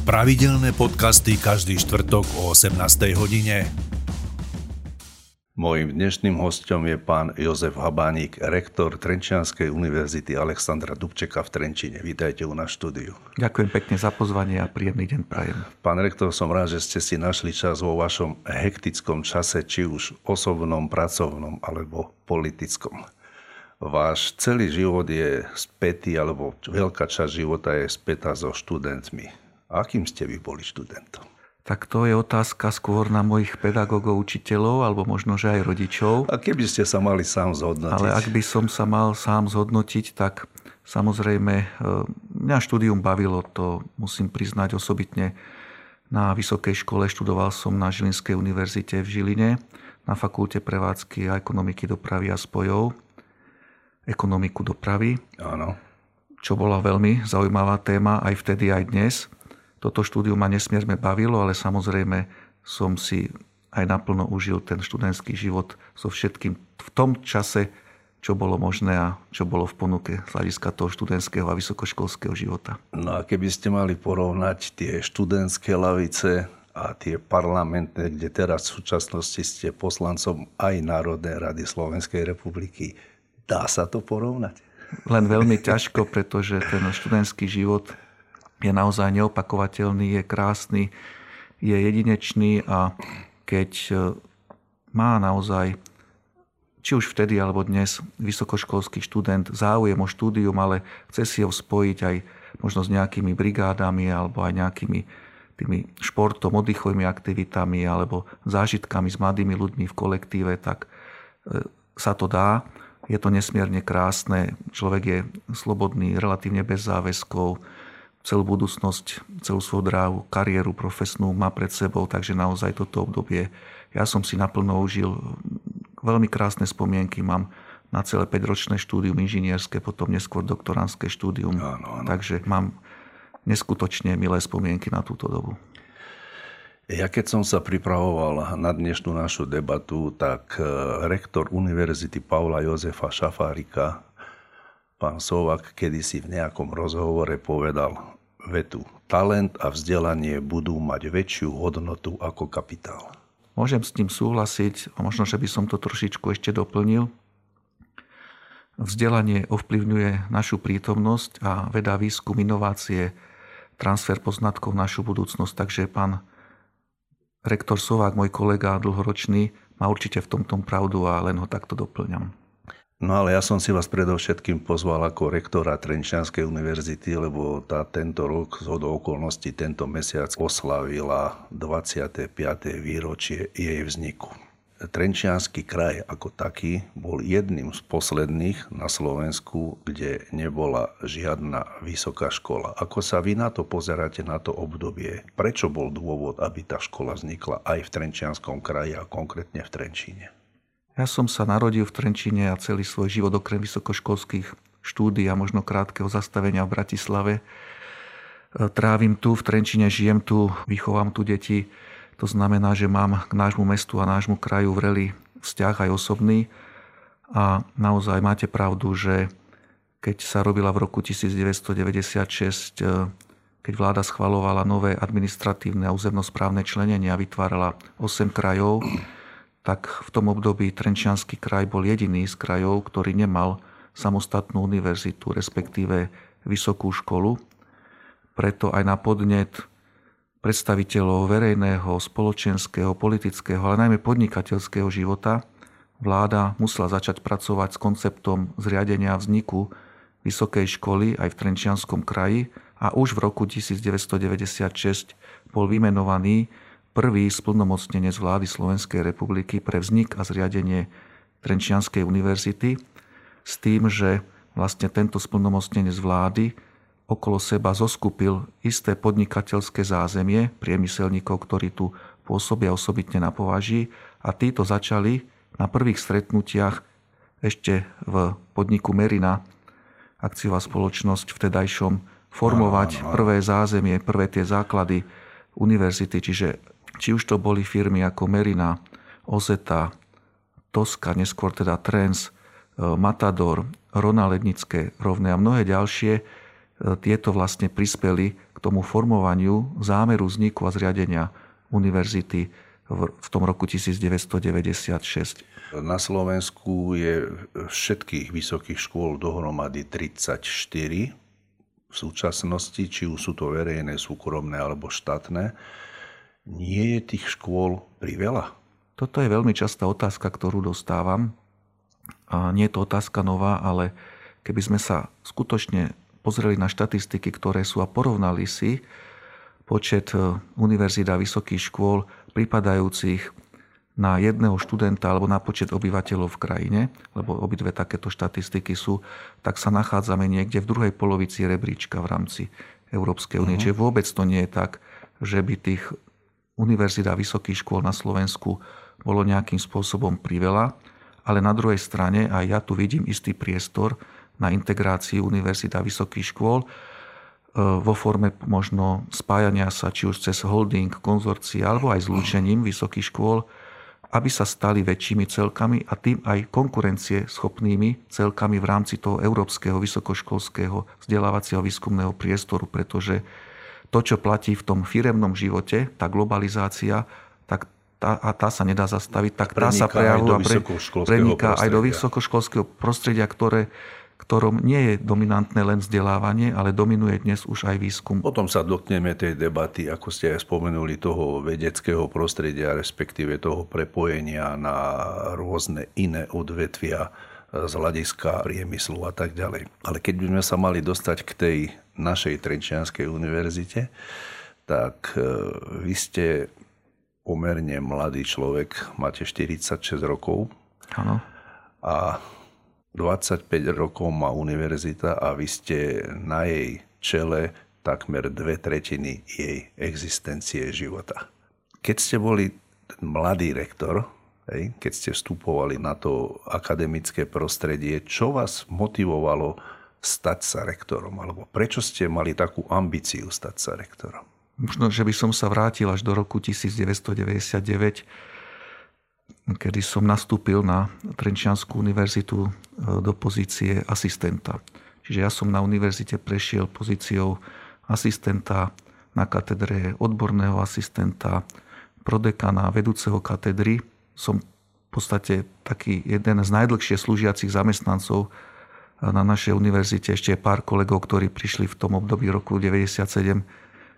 Pravidelné podcasty každý štvrtok o 18. hodine. Mojím dnešným hosťom je pán Jozef Habánik, rektor Trenčianskej univerzity Alexandra Dubčeka v Trenčíne. Vítajte u nás v štúdiu. Ďakujem pekne za pozvanie a príjemný deň prajem. Pán rektor, som rád, že ste si našli čas vo vašom hektickom čase, či už osobnom, pracovnom alebo politickom. Váš celý život je spätý, alebo veľká časť života je spätá so študentmi. Akým ste vy boli študentom? Tak to je otázka skôr na mojich pedagógov, učiteľov, alebo možno, že aj rodičov. A keby ste sa mali sám zhodnotiť? Ale ak by som sa mal sám zhodnotiť, tak samozrejme mňa štúdium bavilo, to musím priznať osobitne. Na vysokej škole študoval som na Žilinskej univerzite v Žiline, na fakulte prevádzky a ekonomiky dopravy a spojov. Ekonomiku dopravy. Áno. Čo bola veľmi zaujímavá téma aj vtedy, aj dnes. Toto štúdium ma nesmierne bavilo, ale samozrejme som si aj naplno užil ten študentský život so všetkým v tom čase, čo bolo možné a čo bolo v ponuke z hľadiska toho študentského a vysokoškolského života. No a keby ste mali porovnať tie študentské lavice a tie parlamentné, kde teraz v súčasnosti ste poslancom aj Národnej rady Slovenskej republiky, dá sa to porovnať? Len veľmi ťažko, pretože ten študentský život je naozaj neopakovateľný, je krásny, je jedinečný a keď má naozaj, či už vtedy alebo dnes, vysokoškolský študent záujem o štúdium, ale chce si ho spojiť aj možno s nejakými brigádami alebo aj nejakými tými športom, oddychovými aktivitami alebo zážitkami s mladými ľuďmi v kolektíve, tak sa to dá. Je to nesmierne krásne, človek je slobodný, relatívne bez záväzkov, celú budúcnosť, celú svoju dráhu, kariéru profesnú má pred sebou, takže naozaj toto obdobie ja som si naplno užil. Veľmi krásne spomienky mám na celé 5-ročné štúdium inžinierské, potom neskôr doktorandské štúdium. Áno. Takže mám neskutočne milé spomienky na túto dobu. Ja keď som sa pripravoval na dnešnú našu debatu, tak rektor Univerzity Pavla Jozefa Šafárika, pán Sovák, kedysi v nejakom rozhovore povedal vetu: talent a vzdelanie budú mať väčšiu hodnotu ako kapitál. Môžem s tým súhlasiť a možno, že by som to trošičku ešte doplnil. Vzdelanie ovplyvňuje našu prítomnosť a veda, výskum, inovácie, transfer poznatkov v našu budúcnosť. Takže pán rektor Sovák, môj kolega dlhoročný, má určite v tomto pravdu a len ho takto doplňam. No ale ja som si vás predovšetkým pozval ako rektora Trenčianskej univerzity, lebo tento rok zhodou okolností tento mesiac oslavila 25. výročie jej vzniku. Trenčiansky kraj ako taký bol jedným z posledných na Slovensku, kde nebola žiadna vysoká škola. Ako sa vy na to pozeráte, na to obdobie? Prečo bol dôvod, aby tá škola vznikla aj v Trenčianskom kraji a konkrétne v Trenčíne? Ja som sa narodil v Trenčíne a celý svoj život okrem vysokoškolských štúdií a možno krátkeho zastavenia v Bratislave trávim tu, v Trenčíne žijem tu, vychovám tu deti. To znamená, že mám k nášmu mestu a nášmu kraju vrelý vzťah aj osobný. A naozaj máte pravdu, že keď sa robila v roku 1996, keď vláda schvaľovala nové administratívne a územnosprávne členenie a vytvárala 8 krajov, tak v tom období Trenčiansky kraj bol jediný z krajov, ktorý nemal samostatnú univerzitu, respektíve vysokú školu. Preto aj na podnet predstaviteľov verejného, spoločenského, politického, ale najmä podnikateľského života vláda musela začať pracovať s konceptom zriadenia vzniku vysokej školy aj v Trenčianskom kraji a už v roku 1996 bol vymenovaný prvý splnomocnenec vlády Slovenskej republiky pre vznik a zriadenie Trenčianskej univerzity s tým, že vlastne tento splnomocnenec vlády okolo seba zoskupil isté podnikateľské zázemie priemyselníkov, ktorí tu pôsobia osobitne na považí a títo začali na prvých stretnutiach ešte v podniku Merina, akciová spoločnosť vtedajšom, formovať prvé zázemie, prvé tie základy univerzity, čiže či už to boli firmy ako Merina, Ozeta, Toska, neskôr teda Trends, Matador, Rona Lednické rovné a mnohé ďalšie, tieto vlastne prispeli k k tomu formovaniu zámeru vzniku a zriadenia univerzity v tom roku 1996. Na Slovensku je všetkých vysokých škôl dohromady 34 v súčasnosti, či už sú to verejné, súkromné alebo štátne. Nie je tých škôl priveľa? Toto je veľmi častá otázka, ktorú dostávam. A nie je to otázka nová, ale keby sme sa skutočne pozreli na štatistiky, ktoré sú a porovnali si počet univerzít a vysokých škôl pripadajúcich na jedného študenta alebo na počet obyvateľov v krajine, lebo obidve takéto štatistiky sú, tak sa nachádzame niekde v druhej polovici rebríčka v rámci Európskej únie. Čiže vôbec to nie je tak, že by tých univerzít a vysokých škôl na Slovensku bolo nejakým spôsobom priveľa, ale na druhej strane aj ja tu vidím istý priestor na integráciu univerzít a vysokých škôl vo forme možno spájania sa či už cez holding, konzorcia alebo aj zlúčením vysokých škôl, aby sa stali väčšími celkami a tým aj konkurencie schopnými celkami v rámci toho európskeho vysokoškolského vzdelávacieho výskumného priestoru, pretože to, čo platí v tom firemnom živote, tá globalizácia, tak tá sa nedá zastaviť, tak tá sa prejavuje a preniká aj do vysokoškolského prostredia, ktorom nie je dominantné len vzdelávanie, ale dominuje dnes už aj výskum. Potom sa dotkneme tej debaty, ako ste aj spomenuli, toho vedeckého prostredia, respektíve toho prepojenia na rôzne iné odvetvia z hľadiska priemyslu a tak ďalej. Ale keď by sme sa mali dostať k tej našej Trenčianskej univerzite, tak vy ste pomerne mladý človek, máte 46 rokov. Áno. A 25 rokov má univerzita a vy ste na jej čele takmer 2/3 jej existencie života. Keď ste boli mladý rektor, keď ste vstupovali na to akademické prostredie, čo vás motivovalo stať sa rektorom? Alebo prečo ste mali takú ambíciu stať sa rektorom? Možno, že by som sa vrátil až do roku 1999, kedy som nastúpil na Trenčiansku univerzitu do pozície asistenta. Čiže ja som na univerzite prešiel pozíciou asistenta na katedre, odborného asistenta, prodekana, vedúceho katedry. Som v podstate taký jeden z najdlhšie slúžiacich zamestnancov na našej univerzite. Ešte je pár kolegov, ktorí prišli v tom období roku 97,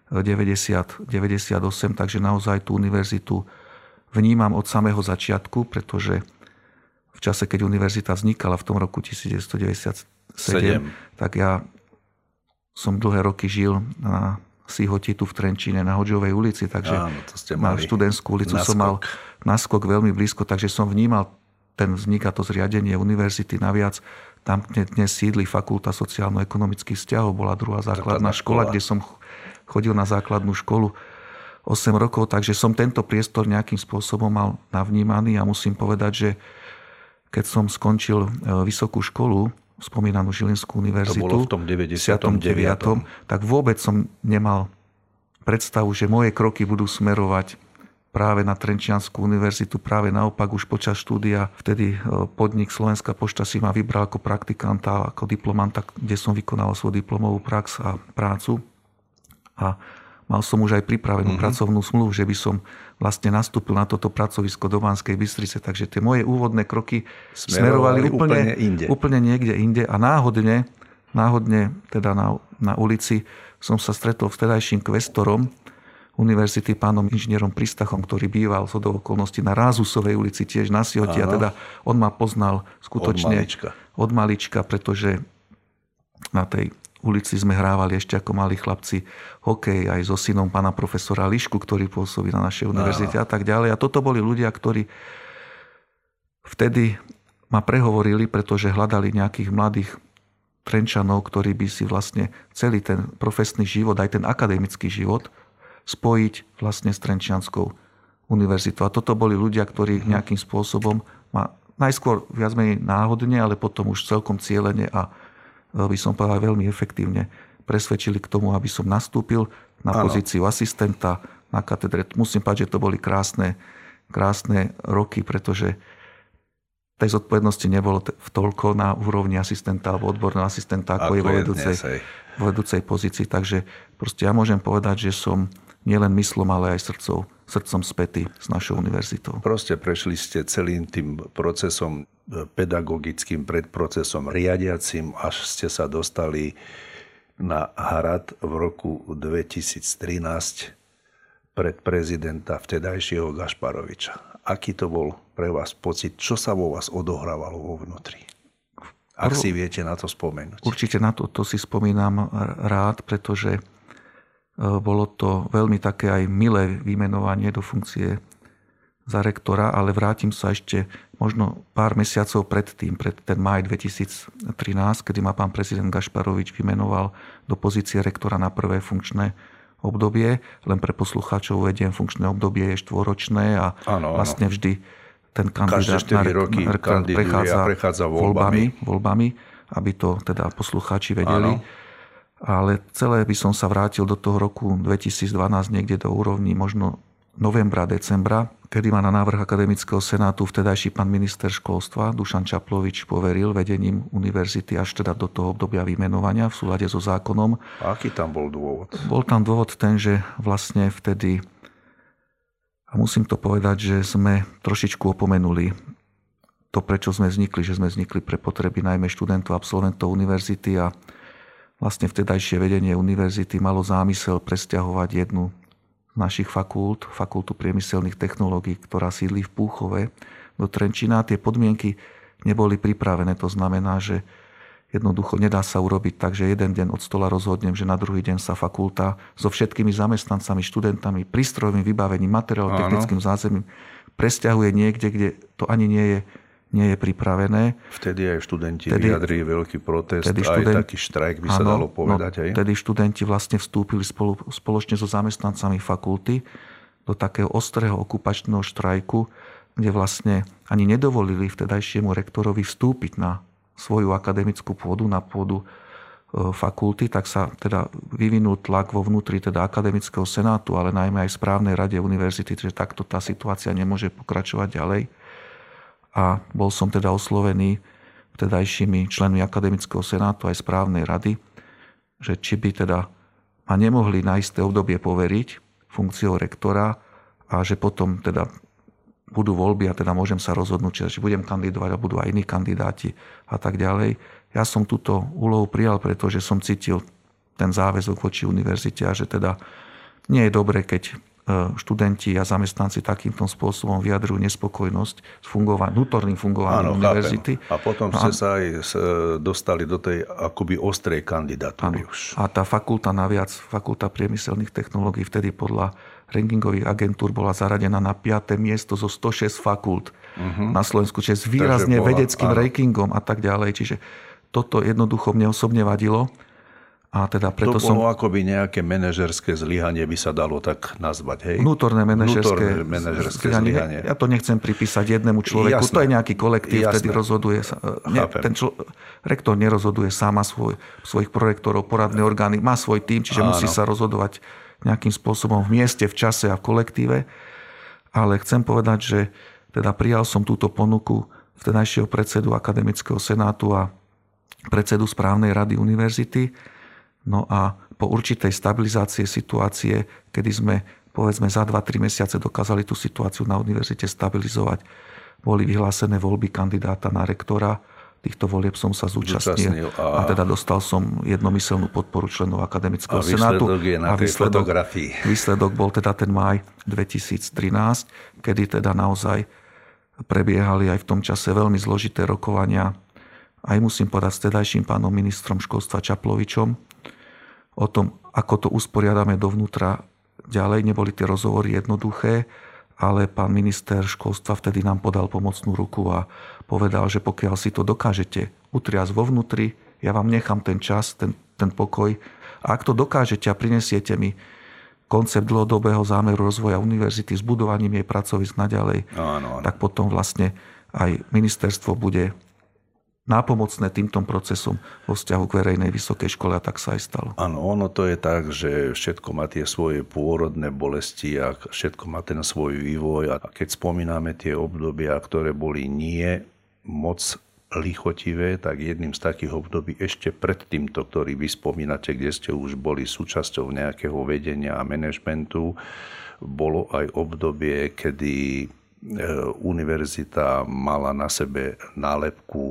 90, 98, takže naozaj tú univerzitu vnímam od samého začiatku, pretože v čase, keď univerzita vznikala v tom roku 1997, tak ja som dlhé roky žil na Sihoti tu v Trenčíne, na Hodžovej ulici, takže na študentskú ulicu som mal naskok veľmi blízko, takže som vnímal ten vznik a to zriadenie univerzity. Naviac tam dnes sídli Fakulta sociálno-ekonomických vzťahov, bola druhá základná škola, kde som chodil na základnú školu 8 rokov, takže som tento priestor nejakým spôsobom mal navnímaný a musím povedať, že keď som skončil vysokú školu, spomínanú Žilinskú univerzitu, to bolo v tom 99. Tak vôbec som nemal predstavu, že moje kroky budú smerovať práve na Trenčiansku univerzitu. Práve naopak už počas štúdia vtedy podnik Slovenská pošta si ma vybral ako praktikanta, ako diplomanta, kde som vykonal svoju diplomovú prax a prácu. A mal som už aj pripravenú pracovnú zmluvu, že by som vlastne nastúpil na toto pracovisko do Banskej Bystrice. Takže tie moje úvodné kroky smerovali úplne niekde inde. A náhodne teda na ulici som sa stretol s vtedajším kvestorom univerzity, pánom inžinierom Pristachom, ktorý býval z okolností na Rázusovej ulici, tiež na Sihoti. A teda on ma poznal skutočne od malička, pretože na tej ulici sme hrávali ešte ako malí chlapci hokej aj so synom pána profesora Lišku, ktorý pôsobí na našej univerzite a tak ďalej. A toto boli ľudia, ktorí vtedy ma prehovorili, pretože hľadali nejakých mladých Trenčanov, ktorí by si vlastne celý ten profesný život, aj ten akademický život spojiť vlastne s Trenčianskou univerzitou. A toto boli ľudia, ktorí nejakým spôsobom ma najskôr viac menej náhodne, ale potom už celkom cieľene a by som povedal veľmi efektívne presvedčili k tomu, aby som nastúpil na pozíciu asistenta na katedre. Musím povedať, že to boli krásne roky, pretože tej zodpovednosti nebolo toľko na úrovni asistenta alebo odborného asistenta, ako je vo vedúcej pozícii. Takže proste ja môžem povedať, že som nielen myslom, ale aj srdcom spätý s našou univerzitou. Proste prešli ste celým tým procesom pedagogickým, predprocesom riadiacim, až ste sa dostali na hrad v roku 2013 pred prezidenta vtedajšieho Gašparoviča. Aký to bol pre vás pocit? Čo sa vo vás odohrávalo vo vnútri? Ak si viete na to spomenúť. Určite na to si spomínam rád, pretože bolo to veľmi také aj milé vymenovanie do funkcie za rektora, ale vrátim sa ešte možno pár mesiacov predtým, pred ten máj 2013, kedy ma pán prezident Gašparovič vymenoval do pozície rektora na prvé funkčné obdobie. Len pre poslucháčov uvediem, funkčné obdobie je 4-ročné a vlastne vždy ten kandidát na rektora prechádza voľbami, aby to teda poslucháči vedeli. Áno. Ale celé by som sa vrátil do toho roku 2012 niekde do úrovni možno novembra, decembra, kedy ma na návrh Akademického senátu vtedajší pán minister školstva Dušan Čaplovič poveril vedením univerzity až teda do toho obdobia vymenovania v súlade so zákonom. A aký tam bol dôvod? Bol tam dôvod ten, že vlastne vtedy, a musím to povedať, že sme trošičku opomenuli to, prečo sme vznikli, že sme vznikli pre potreby najmä študentov, absolventov univerzity a vlastne vtedajšie vedenie univerzity malo zámysel presťahovať jednu z našich fakultu priemyselných technológií, ktorá sídli v Púchove, do Trenčína. Tie podmienky neboli pripravené. To znamená, že jednoducho nedá sa urobiť tak, že jeden deň od stola rozhodnem, že na druhý deň sa fakulta so všetkými zamestnancami, študentami, prístrojovým vybavením, materiálno-technickým zázemím presťahuje niekde, kde to ani nie je pripravené. Vtedy aj študenti vyjadrili veľký protest, aj taký štrajk by sa dalo povedať. Vtedy študenti vlastne vstúpili spoločne so zamestnancami fakulty do takého ostrého okupačného štrajku, kde vlastne ani nedovolili vtedajšiemu rektorovi vstúpiť na svoju akademickú pôdu, na pôdu fakulty, tak sa teda vyvinul tlak vo vnútri teda Akademického senátu, ale najmä aj správnej rade univerzity, že takto tá situácia nemôže pokračovať ďalej. A bol som teda oslovený vtedajšími členmi Akademického senátu aj správnej rady, že či by teda ma nemohli na isté obdobie poveriť funkciou rektora a že potom teda budú voľby a teda môžem sa rozhodnúť, či budem kandidovať a budú aj iní kandidáti a tak ďalej. Ja som túto úlohu prijal, pretože som cítil ten záväzok voči univerzite a že teda nie je dobre, keď študenti a zamestnanci takýmto spôsobom vyjadrujú nespokojnosť s vnútorným fungovaním univerzity. A potom ste sa aj dostali do tej akoby ostrej kandidatúry už. A tá fakulta naviac, fakulta priemyselných technológií, vtedy podľa rankingových agentúr bola zaradená na 5. miesto zo 106 fakult na Slovensku, čiže s výrazne vedeckým rankingom a tak ďalej. Čiže toto jednoducho mne osobne vadilo. A teda preto to bolo akoby nejaké manažerské zlyhanie, by sa dalo tak nazvať, hej? Vnútorné manažerské zlyhanie. Ja to nechcem pripísať jednému človeku. Jasné. To je nejaký kolektív, vtedy rozhoduje sa. Rektor nerozhoduje sám, má svojich prorektorov, poradné orgány, má svoj tím, čiže musí sa rozhodovať nejakým spôsobom v mieste, v čase a v kolektíve. Ale chcem povedať, že teda prijal som túto ponuku vtedajšieho predsedu Akademického senátu a predsedu správnej rady univerzity. No a po určitej stabilizácie situácie, kedy sme povedzme za 2-3 mesiace dokázali tú situáciu na univerzite stabilizovať, boli vyhlásené voľby kandidáta na rektora. Týchto volieb som sa zúčastnil a teda dostal som jednomyselnú podporu členov Akademického senátu. Výsledok je na tej fotografii. Výsledok bol teda ten máj 2013, kedy teda naozaj prebiehali aj v tom čase veľmi zložité rokovania. Aj musím povedať s tedajším pánom ministrom školstva Čaplovičom, o tom, ako to usporiadame dovnútra ďalej. Neboli tie rozhovory jednoduché, ale pán minister školstva vtedy nám podal pomocnú ruku a povedal, že pokiaľ si to dokážete utriasť vo vnútri, ja vám nechám ten čas, ten pokoj. A ak to dokážete a prinesiete mi koncept dlhodobého zámeru rozvoja univerzity s budovaním jej pracovísk naďalej, tak potom vlastne aj ministerstvo bude nápomocné týmto procesom vo vzťahu k verejnej vysokej škole a tak sa aj stalo. Áno, ono to je tak, že všetko má tie svoje pôrodné bolesti a všetko má ten svoj vývoj a keď spomíname tie obdobia, ktoré boli nie moc lichotivé, tak jedným z takých období ešte pred týmto, ktorý vy spomínate, kde ste už boli súčasťou nejakého vedenia a manažmentu, bolo aj obdobie, kedy univerzita mala na sebe nálepku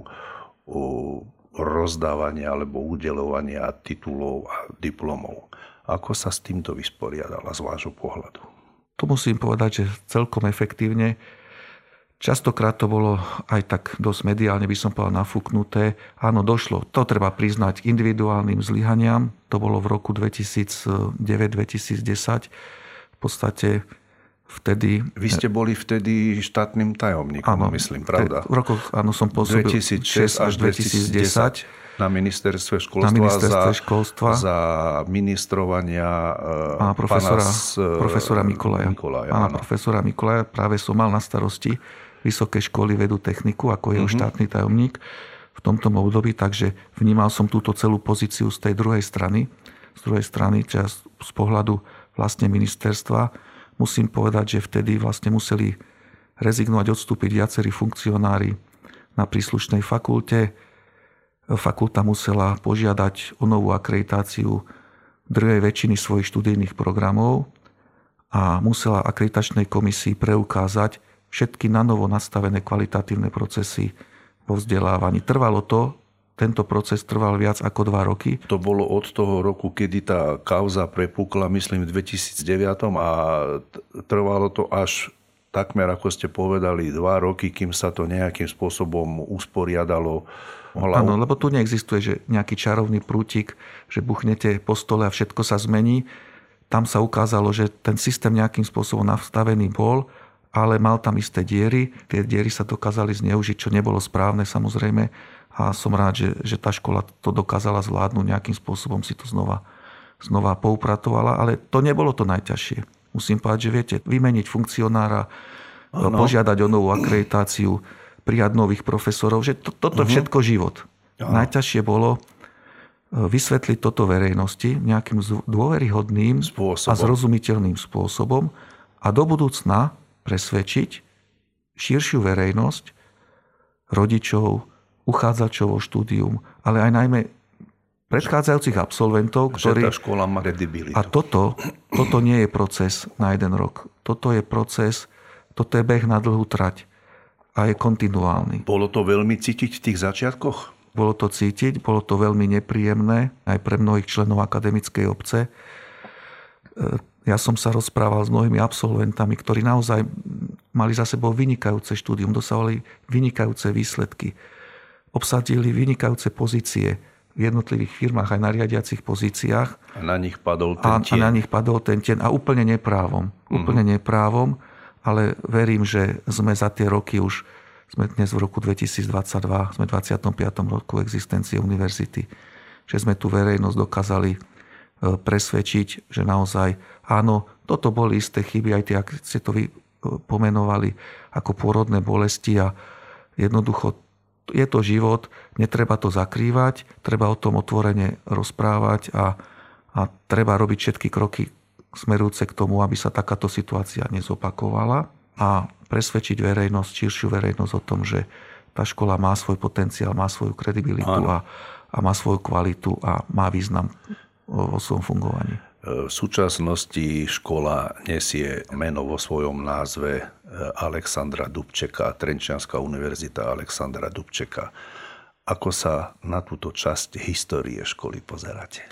rozdávania alebo udeľovania titulov a diplomov. Ako sa s týmto vysporiadala z vášho pohľadu? Tu musím povedať, že celkom efektívne. Častokrát to bolo aj tak dosť mediálne, by som povedal, nafúknuté. Áno, došlo, to treba priznať, k individuálnym zlyhaniam. To bolo v roku 2009-2010. V podstate vtedy... Vy ste boli vtedy štátnym tajomníkom, áno, myslím, pravda? V rokoch, áno, som pôsobil 2006 až 2010 na ministerstve školstva, za ministrovania profesora Mikolaja. Profesora Mikolaja. Práve som mal na starosti Vysoké školy vedu techniku ako jeho štátny tajomník v tomto období, takže vnímal som túto celú pozíciu z tej druhej strany. Z druhej strany, z pohľadu vlastne ministerstva. Musím povedať, že vtedy vlastne museli rezignovať, odstúpiť viacerí funkcionári na príslušnej fakulte. Fakulta musela požiadať o novú akreditáciu druhej väčšiny svojich študijných programov a musela akreditačnej komisii preukázať všetky nanovo nastavené kvalitatívne procesy vo vzdelávaní. Tento proces trval viac ako 2 roky. To bolo od toho roku, kedy tá kauza prepukla, myslím, v 2009 a trvalo to až takmer, ako ste povedali, 2 roky, kým sa to nejakým spôsobom usporiadalo. Áno, lebo tu neexistuje, že nejaký čarovný prútik, že buchnete po stole a všetko sa zmení. Tam sa ukázalo, že ten systém nejakým spôsobom nastavený bol, ale mal tam isté diery. Tie diery sa dokázali zneužiť, čo nebolo správne samozrejme. A som rád, že tá škola to dokázala zvládnuť, nejakým spôsobom si to znova poupratovala. Ale to nebolo to najťažšie. Musím povedať, že viete, vymeniť funkcionára, požiadať o novú akreditáciu, prijať nových profesorov, že toto je všetko život. Najťažšie bolo vysvetliť toto verejnosti nejakým dôveryhodným a zrozumiteľným spôsobom a do budúcna presvedčiť širšiu verejnosť, rodičov, uchádzačov o štúdium, ale aj najmä predchádzajúcich absolventov, ktorí... Že tá škola má kredibilitu. A toto nie je proces na 1 rok. Toto je beh na dlhú trať a je kontinuálny. Bolo to veľmi cítiť v tých začiatkoch? Bolo to cítiť, bolo to veľmi nepríjemné aj pre mnohých členov akademickej obce. Ja som sa rozprával s mnohými absolventami, ktorí naozaj mali za sebou vynikajúce štúdium, dosahovali vynikajúce výsledky, obsadili vynikajúce pozície v jednotlivých firmách aj na riadiacich pozíciách. A na nich padol ten tien. A na nich padol ten tien a úplne neprávom. Úplne neprávom, ale verím, že sme za tie roky už, sme dnes v roku 2022, sme v 25. roku existencie univerzity, že sme tú verejnosť dokázali presvedčiť, že naozaj áno, toto boli isté chyby, aj tie, ak ste to vy pomenovali, ako pôrodné bolesti a jednoducho je to život, netreba to zakrývať, treba o tom otvorene rozprávať a treba robiť všetky kroky smerujúce k tomu, aby sa takáto situácia nezopakovala a presvedčiť verejnosť, širšiu verejnosť o tom, že tá škola má svoj potenciál, má svoju kredibilitu a má svoju kvalitu a má význam vo svojom fungovaní. V súčasnosti škola nesie meno vo svojom názve Alexandra Dubčeka, Trenčianska univerzita Alexandra Dubčeka. Ako sa na túto časť histórie školy pozeráte?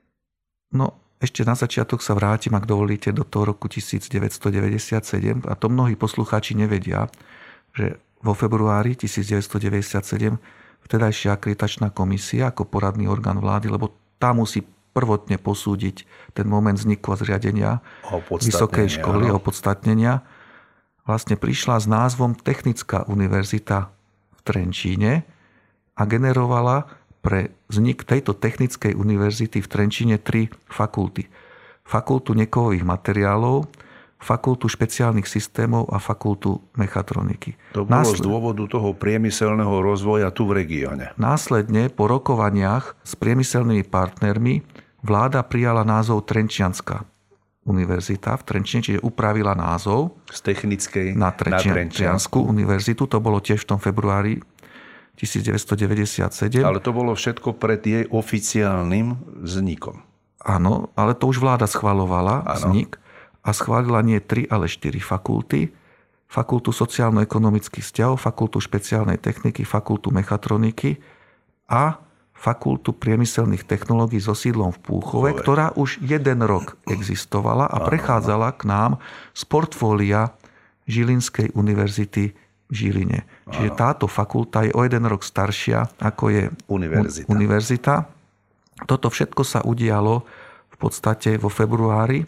No, ešte na začiatok sa vrátim, ak dovolíte, do toho roku 1997. A to mnohí poslucháči nevedia, že vo februári 1997 vtedajšia akreditačná komisia ako poradný orgán vlády, lebo tá musí prvotne posúdiť ten moment vzniku a zriadenia vysokej školy, opodstatnenia, vlastne prišla s názvom Technická univerzita v Trenčíne a generovala pre vznik tejto technickej univerzity v Trenčíne 3 fakulty. Fakultu nekovových materiálov, fakultu špeciálnych systémov a fakultu mechatroniky. To bolo z dôvodu toho priemyselného rozvoja tu v regióne. Následne po rokovaniach s priemyselnými partnermi vláda prijala názov Trenčianska univerzita v Trenčine, čiže upravila názov z technickej na Trenčiansku univerzitu. To bolo tiež v tom februári 1997. Ale to bolo všetko pred jej oficiálnym vznikom. Áno, ale to už vláda schvaľovala vznik a schválila nie 3, ale 4 fakulty. Fakultu sociálno-ekonomických vzťahov, fakultu špeciálnej techniky, fakultu mechatroniky a fakultu priemyselných technológií so sídlom v Púchove, ktorá už 1 rok existovala a prechádzala k nám z portfólia Žilinskej univerzity v Žiline. Čiže táto fakulta je o 1 rok staršia, ako je univerzita. Toto všetko sa udialo v podstate vo februári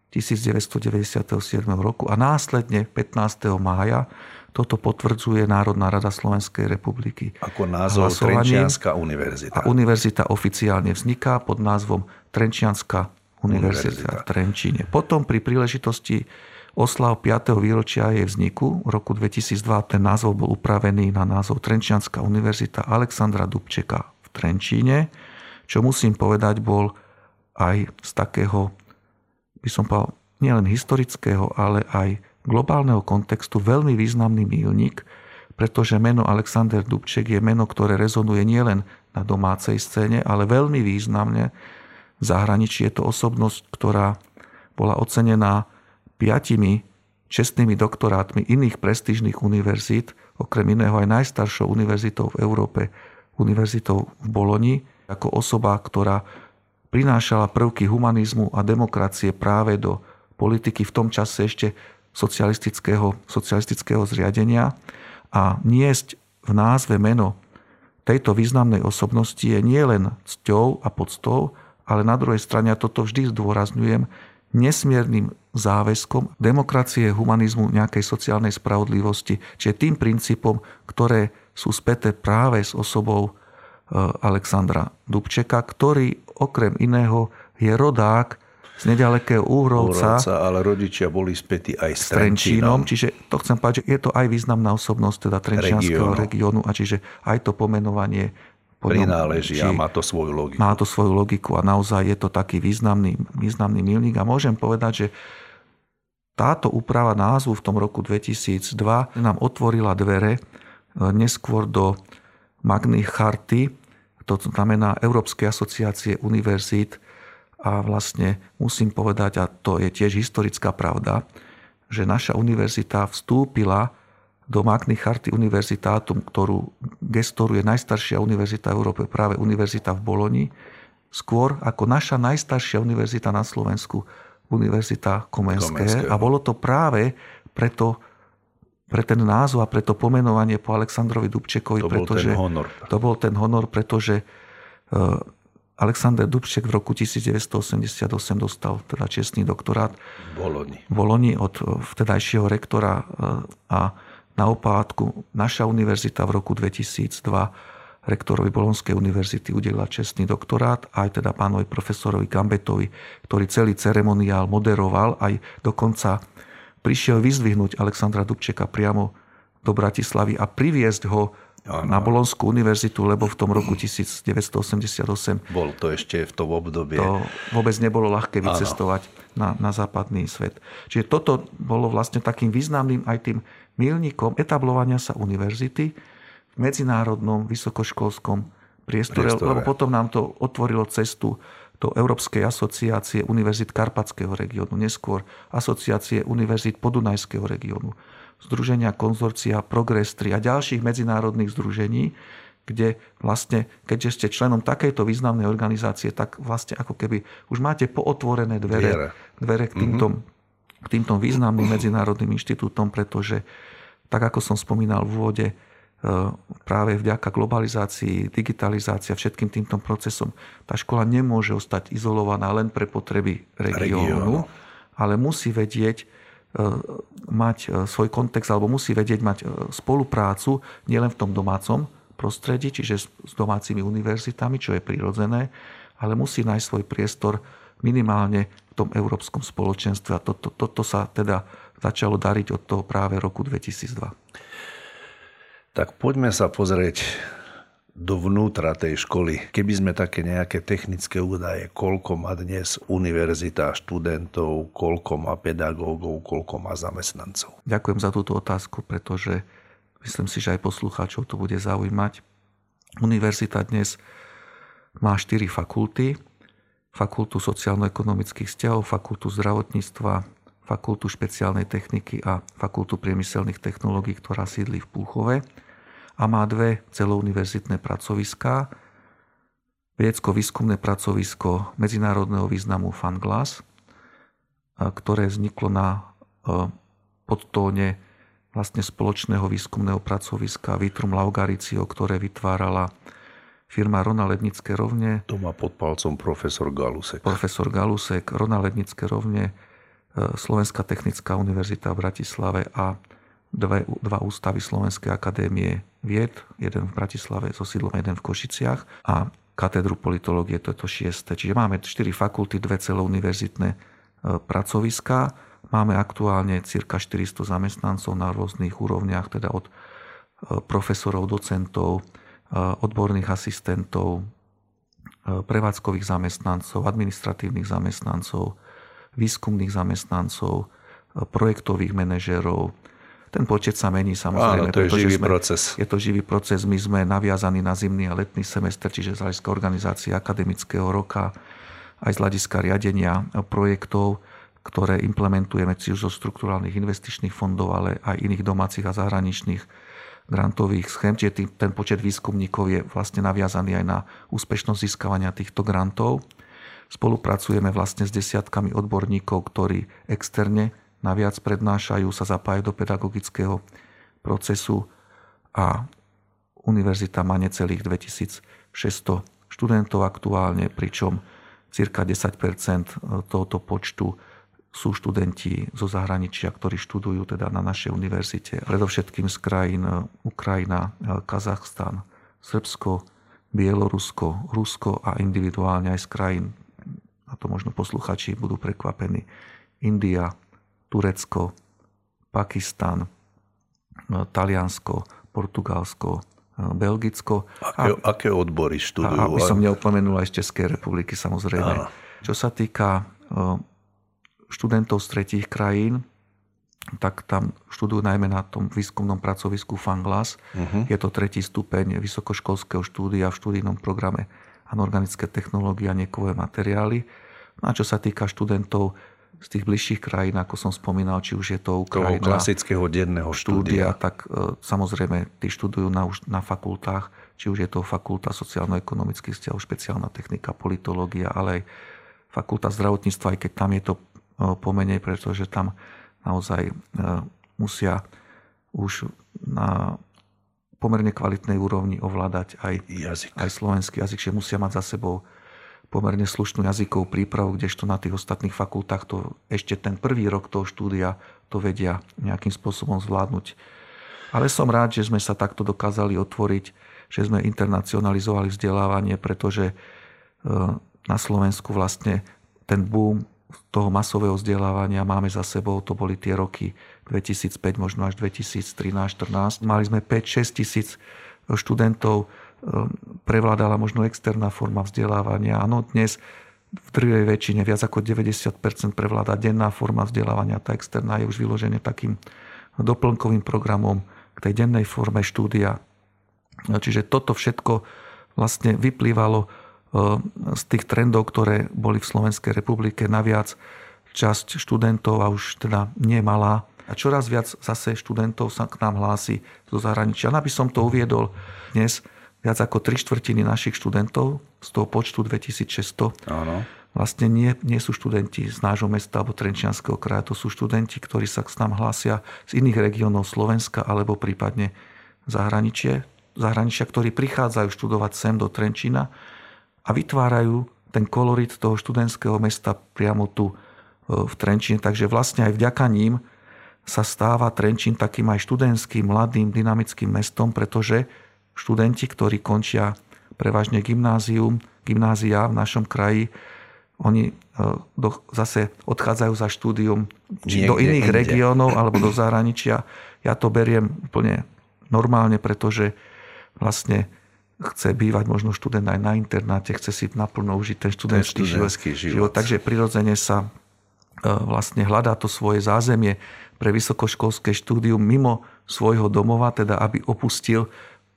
1997 roku a následne 15. mája toto potvrdzuje Národná rada Slovenskej republiky. Ako názov Trenčianska univerzita. A univerzita oficiálne vzniká pod názvom Trenčianska univerzita v Trenčíne. Potom pri príležitosti oslav 5. výročia jej vzniku v roku 2002 ten názov bol upravený na názov Trenčianska univerzita Alexandra Dubčeka v Trenčíne, čo musím povedať bol aj z takého, by som povedal, nielen historického, ale aj globálneho kontextu veľmi významný míľnik, pretože meno Alexander Dubček je meno, ktoré rezonuje nielen na domácej scéne, ale veľmi významne v zahraničí. Je to osobnosť, ktorá bola ocenená 5 čestnými doktorátmi iných prestížnych univerzít, okrem iného aj najstaršou univerzitou v Európe, univerzitou v Boloni, ako osoba, ktorá prinášala prvky humanizmu a demokracie práve do politiky v tom čase ešte socialistického zriadenia a niesť v názve meno tejto významnej osobnosti je nielen cťou a poctou, ale na druhej strane, a toto vždy zdôrazňujem, nesmiernym záväzkom demokracie, humanizmu, nejakej sociálnej spravodlivosti, čiže tým princípom, ktoré sú späté práve s osobou Alexandra Dubčeka, ktorý okrem iného je rodák z nedalekého Úhrovca, ale rodičia boli spätí aj s Trenčínom. Čiže to chcem povedať, že je to aj významná osobnosť teda Trenčianskeho regiónu a čiže aj to pomenovanie prináleží a má to svoju logiku. Má to svoju logiku a naozaj je to taký významný milník a môžem povedať, že táto úprava názvu v tom roku 2002 nám otvorila dvere neskôr do Magny Charty, to znamená Európskej asociácie univerzít. A vlastne musím povedať, a to je tiež historická pravda, že naša univerzita vstúpila do Magny Charty Universitatum, ktorú gestoruje najstaršia univerzita v Európe, práve univerzita v Boloni, skôr ako naša najstaršia univerzita na Slovensku, Univerzita Komenského. A bolo to práve pre ten názov a pre to pomenovanie po Alexandrovi Dubčekovi. To bol ten honor, pretože Alexander Dubček v roku 1988 dostal teda čestný doktorát v Boloni od vtedajšieho rektora a na opátku naša univerzita v roku 2002 rektorovi Bolonskej univerzity udelila čestný doktorát aj teda pánovi profesorovi Gambetovi, ktorý celý ceremoniál moderoval, aj dokonca prišiel vyzdvihnúť Alexandra Dubčeka priamo do Bratislavy a priviesť ho na Bolonskú univerzitu, lebo v tom roku 1988 bol to ešte v tom období. To vôbec nebolo ľahké vycestovať na západný svet. Čiže toto bolo vlastne takým významným aj tým míľnikom etablovania sa univerzity v medzinárodnom vysokoškolskom priestore, lebo potom nám to otvorilo cestu do Európskej asociácie univerzít Karpatského regiónu, neskôr asociácie univerzít Podunajského regiónu, Združenia konzorcia Progress 3 a ďalších medzinárodných združení, kde vlastne, keďže ste členom takejto významnej organizácie, tak vlastne ako keby už máte pootvorené dvere k týmto významným medzinárodným inštitútom, pretože, tak ako som spomínal v úvode, práve vďaka globalizácii, digitalizácii a všetkým týmto procesom, tá škola nemôže ostať izolovaná len pre potreby regiónu, ale musí vedieť mať svoj kontext, alebo musí vedieť mať spoluprácu nielen v tom domácom prostredí, čiže s domácimi univerzitami, čo je prirodzené, ale musí nájsť svoj priestor minimálne v tom európskom spoločenstve. A toto sa teda začalo dariť od toho práve roku 2002. Tak poďme sa pozrieť dovnútra tej školy. Keby sme také nejaké technické údaje, koľko má dnes univerzita študentov, koľko má pedagógov, koľko má zamestnancov? Ďakujem za túto otázku, pretože myslím si, že aj poslucháčov to bude zaujímať. Univerzita dnes má 4 fakulty. Fakultu sociálno-ekonomických vzťahov, fakultu zdravotníctva, fakultu špeciálnej techniky a fakultu priemyselných technológií, ktorá sídli v Púchove. A má 2 celouniverzitné pracoviská. Vedecko-výskumné pracovisko medzinárodného významu Fanglas, ktoré vzniklo na podtóne vlastne spoločného výskumného pracoviska Vitrum Laugaricio, ktoré vytvárala firma Rona Lednické rovne. To má pod palcom profesor Galusek. Profesor Galusek, Rona Lednické rovne, Slovenská technická univerzita v Bratislave a dva ústavy Slovenskej akadémie vied, jeden v Bratislave so sídlom, jeden v Košiciach a katedru politológie, to je to 6. Čiže máme 4 fakulty, 2 celouniverzitné pracoviská. Máme aktuálne cirka 400 zamestnancov na rôznych úrovniach, teda od profesorov, docentov, odborných asistentov, prevádzkových zamestnancov, administratívnych zamestnancov, výskumných zamestnancov, projektových manažérov. Ten počet sa mení samozrejme. Áno, to je živý proces. Je to živý proces. My sme naviazaní na zimný a letný semester, čiže z hľadiska organizácie akademického roka, aj z hľadiska riadenia projektov, ktoré implementujeme či už zo štrukturálnych investičných fondov, ale aj iných domácich a zahraničných grantových schém. Čiže ten počet výskumníkov je vlastne naviazaný aj na úspešnosť získavania týchto grantov. Spolupracujeme vlastne s desiatkami odborníkov, ktorí externe naviac prednášajú, sa zapájajú do pedagogického procesu a univerzita má necelých 2600 študentov aktuálne, pričom cirka 10% tohoto počtu sú študenti zo zahraničia, ktorí študujú teda na našej univerzite. Predovšetkým z krajín Ukrajina, Kazachstan, Srbsko, Bielorusko, Rusko a individuálne aj z krajín, a to možno posluchači budú prekvapení, India, Turecko, Pakistan, Taliansko, Portugalsko, Belgicko. Aké odbory študujú? Aby som neopomenul aj z Českej republiky samozrejme. Aha. Čo sa týka študentov z tretích krajín, tak tam študujú najmä na tom výskumnom pracovisku Fanglas. Je to 3. stupeň vysokoškolského štúdia v študijnom programe anorganické technológie a niekové materiály. No a čo sa týka študentov z tých bližších krajín, ako som spomínal, či už je to Ukrajina, toho klasického denného štúdia, tak samozrejme tí študujú na fakultách, či už je to fakulta sociálno-ekonomických vzťahov, špeciálna technika, politológia, ale aj fakulta zdravotníctva, aj keď tam je to pomenej, pretože tam naozaj musia už na pomerne kvalitnej úrovni ovládať aj slovenský jazyk, že musia mať za sebou pomerne slušnú jazykovú prípravu, kdežto na tých ostatných fakultách to ešte ten prvý rok toho štúdia to vedia nejakým spôsobom zvládnuť. Ale som rád, že sme sa takto dokázali otvoriť, že sme internacionalizovali vzdelávanie, pretože na Slovensku vlastne ten boom toho masového vzdelávania máme za sebou, to boli tie roky 2005, možno až 2013-14. Mali sme 5-6 tisíc študentov, prevládala možno externá forma vzdelávania. Áno, dnes v drvivej väčšine viac ako 90% prevláda denná forma vzdelávania. Tá externá je už vyložené takým doplnkovým programom k tej dennej forme štúdia. Čiže toto všetko vlastne vyplývalo z tých trendov, ktoré boli v Slovenskej republike. Naviac časť študentov, a už teda nie malá, a čoraz viac zase študentov sa k nám hlási zo zahraničia. Aby som to uviedol, dnes viac ako 3/4 našich študentov z toho počtu 2600 vlastne nie sú študenti z nášho mesta alebo Trenčianskeho kraja. To sú študenti, ktorí sa k nám hlásia z iných regiónov Slovenska alebo prípadne zahraničia, ktorí prichádzajú študovať sem do Trenčína a vytvárajú ten kolorit toho študentského mesta priamo tu v Trenčíne. Takže vlastne aj vďaka ním sa stáva Trenčín takým aj študentským, mladým, dynamickým mestom, pretože študenti, ktorí končia prevažne gymnázia v našom kraji, oni zase odchádzajú za štúdium do iných regiónov alebo do zahraničia. Ja to beriem úplne normálne, pretože vlastne chce bývať možno študent aj na internáte, chce si naplno užiť ten študentský život. Takže prirodzene sa vlastne hľadá to svoje zázemie pre vysokoškolské štúdium mimo svojho domova, teda aby opustil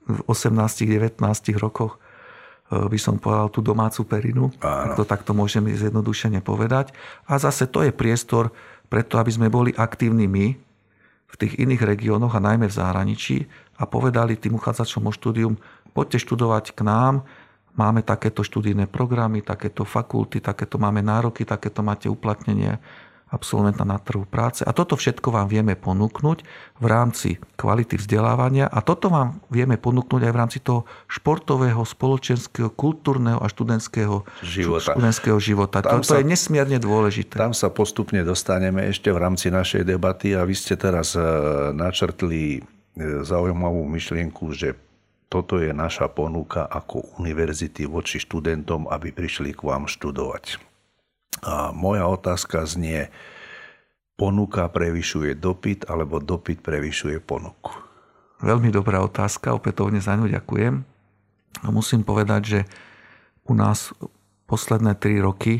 v 18-19 rokoch by som povedal tú domácu perinu, ak to takto môžeme zjednodušene povedať. A zase to je priestor preto, aby sme boli aktívni my v tých iných regiónoch a najmä v zahraničí a povedali tým uchádzačom o štúdium, poďte študovať k nám, máme takéto študijné programy, takéto fakulty, takéto máme nároky, takéto máte uplatnenie absolventa na trhu práce. A toto všetko vám vieme ponúknuť v rámci kvality vzdelávania a toto vám vieme ponúknuť aj v rámci toho športového, spoločenského, kultúrneho a študentského života. Toto je nesmierne dôležité. Tam sa postupne dostaneme ešte v rámci našej debaty a vy ste teraz načrtli zaujímavú myšlienku, že toto je naša ponuka ako univerzity voči študentom, aby prišli k vám študovať. A moja otázka znie, ponuka prevyšuje dopyt, alebo dopyt prevyšuje ponuku? Veľmi dobrá otázka, opätovne za ňu ďakujem. A musím povedať, že u nás posledné 3 roky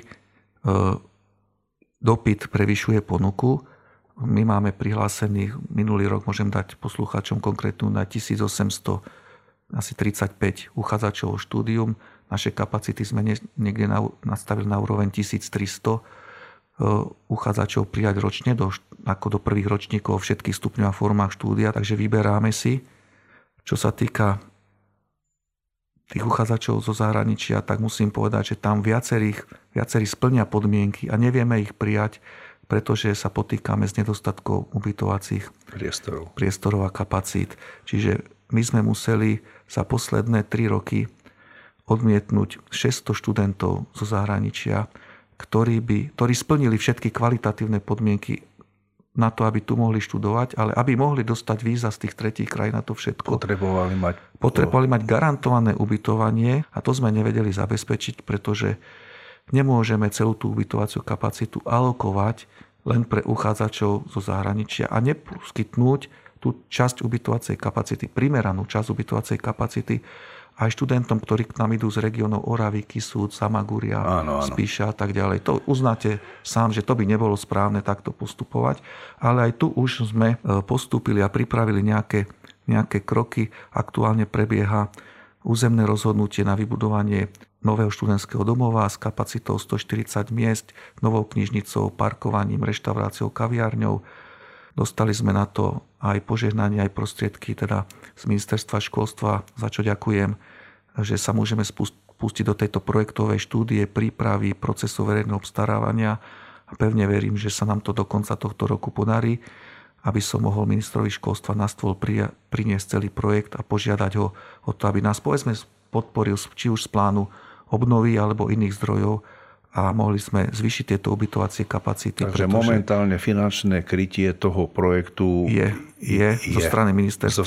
dopyt prevyšuje ponuku. My máme prihlásených, minulý rok môžem dať poslucháčom konkrétnu na 1800, asi 35 uchádzačov o štúdium. Naše kapacity sme niekde nastavili na úroveň 1300 uchádzačov prijať ročne ako do prvých ročníkov všetkých stupňov a formách štúdia, takže vyberáme si. Čo sa týka tých uchádzačov zo zahraničia, tak musím povedať, že tam viacerí splnia podmienky a nevieme ich prijať, pretože sa potýkame s nedostatkom ubytovacích priestorov a kapacít. Čiže my sme museli za posledné 3 roky odmietnúť 600 študentov zo zahraničia, ktorí splnili všetky kvalitatívne podmienky na to, aby tu mohli študovať, ale aby mohli dostať víza z tých tretích krajín na to všetko. Potrebovali mať garantované ubytovanie a to sme nevedeli zabezpečiť, pretože nemôžeme celú tú ubytovaciu kapacitu alokovať len pre uchádzačov zo zahraničia a neposkytnúť tú časť ubytovacej kapacity, primeranú časť ubytovacej kapacity aj študentom, ktorí k nám idú z regiónov Oravy, Kisúc, Samagúria, Spíša a tak ďalej. To uznáte sám, že to by nebolo správne takto postupovať, ale aj tu už sme postúpili a pripravili nejaké kroky. Aktuálne prebieha územné rozhodnutie na vybudovanie nového študentského domova s kapacitou 140 miest, novou knižnicou, parkovaním, reštauráciou, kaviárňou. Dostali sme na to aj požehnanie, aj prostriedky teda z ministerstva školstva, za čo ďakujem, že sa môžeme spustiť do tejto projektovej štúdie prípravy procesov verejného obstarávania a pevne verím, že sa nám to do konca tohto roku podarí, aby som mohol ministrovi školstva na stôl priniesť celý projekt a požiadať ho o to, aby nás povedzme podporil či už z plánu obnovy alebo iných zdrojov a mohli sme zvýšiť tieto ubytovacie kapacity. Takže momentálne finančné krytie toho projektu je zo strany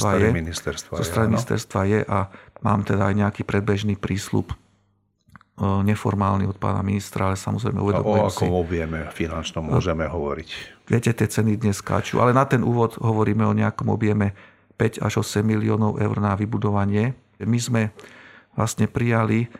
ministerstva je a mám teda aj nejaký predbežný prísľub neformálny od pána ministra, ale samozrejme uvedomujem si. O akom objeme finančnom môžeme hovoriť? Viete, tie ceny dnes skáču, ale na ten úvod hovoríme o nejakom objeme 5 až 8 miliónov eur na vybudovanie. My sme vlastne prijali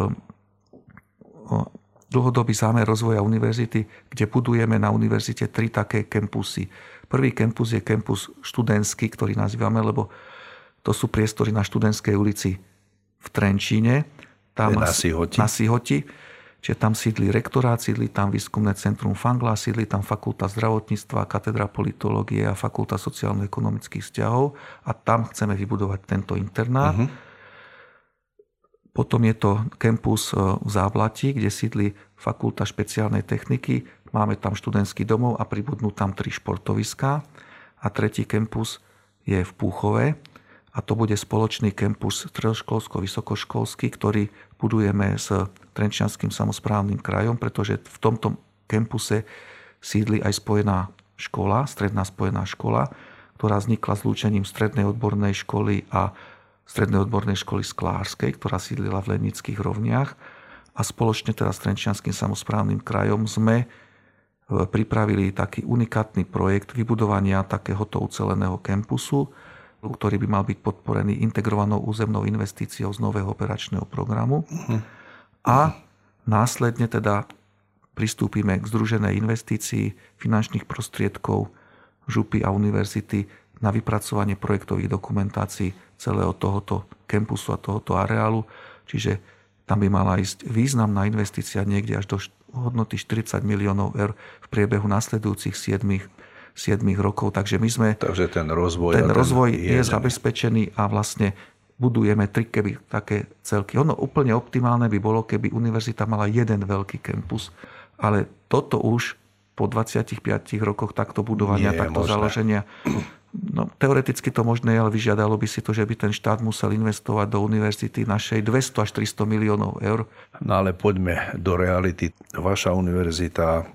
dlhodobý zámer rozvoja univerzity, kde budujeme na univerzite 3 také kampusy. Prvý kampus je kampus študentský, ktorý nazývame, lebo to sú priestory na Študentskej ulici v Trenčíne. Tam na Sihoti. Čiže tam sídli rektorát, sídli tam výskumné centrum Fangla, sídli tam fakulta zdravotníctva, katedra politológie a fakulta sociálno-ekonomických vzťahov a tam chceme vybudovať tento internát. Potom je to kampus v Záblati, kde sídli fakulta špeciálnej techniky. Máme tam študentský domov a pribudnú tam 3 športoviská. A tretí kampus je v Púchove a to bude spoločný kampus stredoškolsko-vysokoškolský, ktorý budujeme s Trenčianskym samosprávnym krajom, pretože v tomto kampuse sídli aj spojená škola, stredná spojená škola, ktorá vznikla zlúčením strednej odbornej školy a Strednej odbornej školy Sklárskej, ktorá sídlila v Lenických Rovniach a spoločne teda s Trenčianskym samosprávnym krajom sme pripravili taký unikátny projekt vybudovania takéhoto uceleného kampusu, ktorý by mal byť podporený integrovanou územnou investíciou z nového operačného programu. A následne teda pristúpime k združenej investícii finančných prostriedkov župy a univerzity na vypracovanie projektových dokumentácií celého tohoto kampusu a tohoto areálu. Čiže tam by mala ísť významná investícia niekde až do hodnoty 40 miliónov eur v priebehu nasledujúcich 7 rokov. Takže my sme... Takže ten rozvoj je zabezpečený a vlastne budujeme 3 také celky. Ono úplne optimálne by bolo, keby univerzita mala jeden veľký kampus, ale toto už po 25 rokoch takto budovania, takto založenia. No, teoreticky to možné, ale vyžiadalo by si to, že by ten štát musel investovať do univerzity našej 200 až 300 miliónov eur. No ale poďme do reality. Vaša univerzita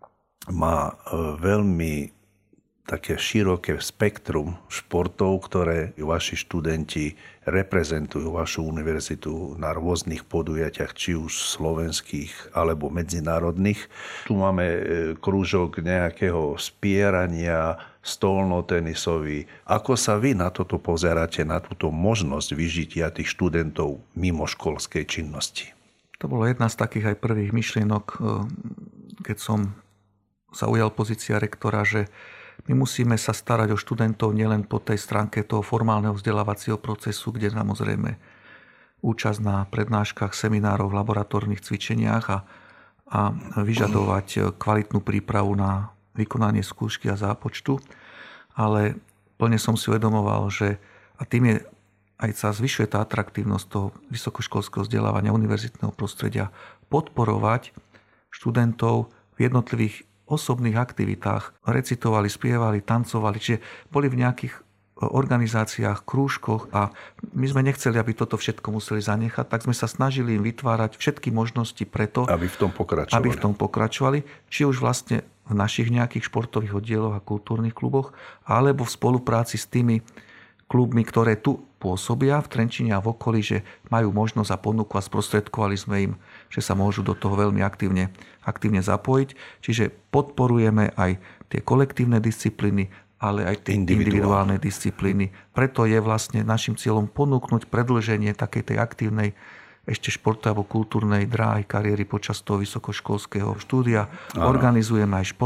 má veľmi také široké spektrum športov, ktoré vaši študenti reprezentujú vašu univerzitu na rôznych podujatiach, či už slovenských alebo medzinárodných. Tu máme krúžok nejakého spierania, stolnotenisový. Ako sa vy na toto pozeráte, na túto možnosť vyžitia tých študentov mimo školskej činnosti? To bolo jedna z takých aj prvých myšlienok, keď som sa ujal pozícia rektora, že my musíme sa starať o študentov nielen po tej stránke toho formálneho vzdelávacieho procesu, kde samozrejme účasť na prednáškach, seminároch, laboratórnych cvičeniach a vyžadovať kvalitnú prípravu na vykonanie skúšky a zápočtu. Ale plne som si uvedomoval, že a tým je aj sa zvyšuje tá atraktívnosť toho vysokoškolského vzdelávania univerzitného prostredia podporovať študentov v jednotlivých osobných aktivitách. Recitovali, spievali, tancovali, čiže boli v nejakých organizáciách, krúžkoch a my sme nechceli, aby toto všetko museli zanechať, tak sme sa snažili im vytvárať všetky možnosti preto, aby v tom pokračovali. Či už vlastne v našich nejakých športových oddieloch a kultúrnych kluboch, alebo v spolupráci s tými klubmi, ktoré tu pôsobia v Trenčíne a v okolí, že majú možnosť a ponuku a sprostredkovali sme im, že sa môžu do toho veľmi aktívne zapojiť. Čiže podporujeme aj tie kolektívne disciplíny, ale aj tie individuálne disciplíny. Preto je vlastne našim cieľom ponúknuť predĺženie takej tej aktívnej ešte športovej alebo kultúrnej dráhy kariéry počas toho vysokoškolského štúdia. Áno. Organizujeme aj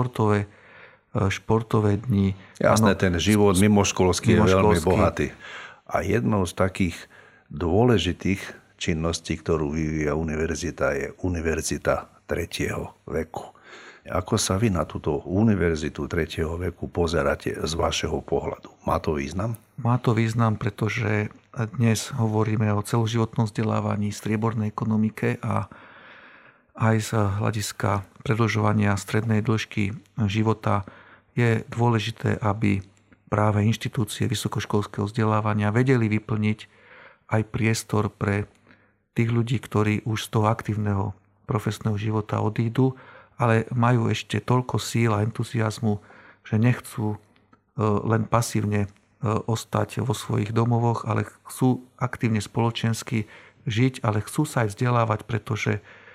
športové dni. Jasné, ten život mimoškolský je veľmi bohatý. A jednou z takých dôležitých činností, ktorú vyvíja univerzita, je univerzita 3. veku. Ako sa vy na túto univerzitu 3. veku pozeráte z vašeho pohľadu? Má to význam? Má to význam, pretože dnes hovoríme o celoživotnom vzdelávaní, striebornej ekonomike a aj z hľadiska predĺžovania strednej dĺžky života je dôležité, aby práve inštitúcie vysokoškolského vzdelávania vedeli vyplniť aj priestor pre tých ľudí, ktorí už z toho aktívneho profesného života odídu, ale majú ešte toľko síl a entuziazmu, že nechcú len pasívne ostať vo svojich domovoch, ale chcú aktívne spoločensky žiť, ale chcú sa aj vzdelávať, pretože